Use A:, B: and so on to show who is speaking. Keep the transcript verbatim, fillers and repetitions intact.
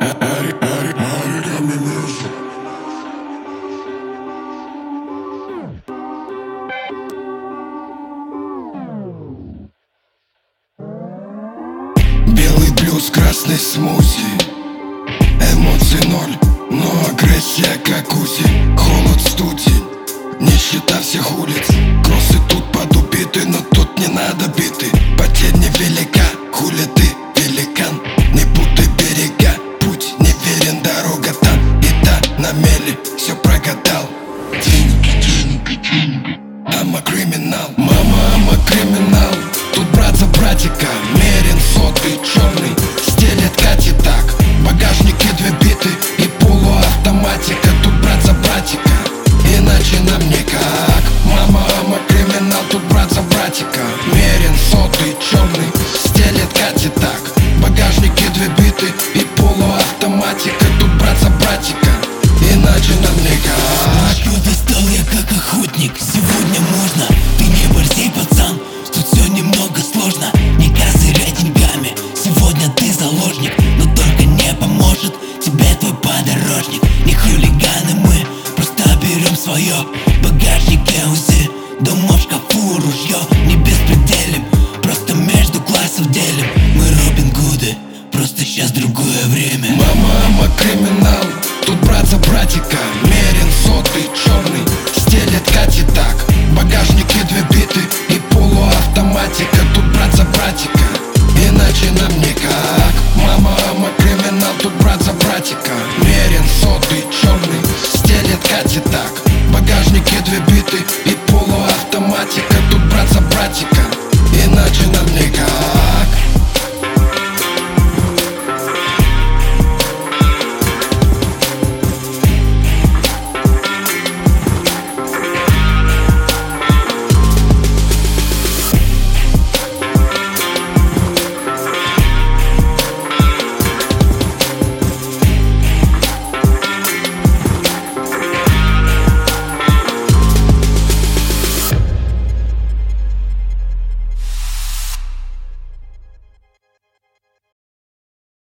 A: Белый блюз, красный смузи. Эмоций ноль, но агрессия как УЗИ. Холод, студень, нищета всех улиц. Кроссы тут подубиты, но тут не надо биты. Потерь невелика, хули ты, великан. Не путай берега, путь неверен, дорога там и та на мели. Все прогадал. Деньги, деньги, деньги. Ама криминал, мама, ама криминал. Тут брат за братика, мерен сотый, черный. Стелет Кати так, в багажнике две биты и полуавтоматика. Тут брат за братика, иначе нам никак. Мама, ама криминал, тут брат за братика. Мерен сотый, черный. Стелет Кати так, в багажнике две биты и полуавтоматика. Тут брат за братика, иначе нам никак.
B: Что достал я как охотник, сегодня можно. Ты не борзей, пацан, тут все немного сложно. Не козыряй деньгами, сегодня ты заложник. Но только не поможет тебе твой подорожник. Не хулиганы мы, просто берем свое. В багажнике УЗИ, дома в шкафу ружье. Не беспределим, просто между классов делим. Мы Робин Гуды, просто сейчас другое время.
A: Мама, ама криминал, тут брат за братика. Мерен сотый, черный. Стелет Кати так, в багажнике две биты и полуавтоматика. Тут брат за братика, иначе нам никак. Мама, ама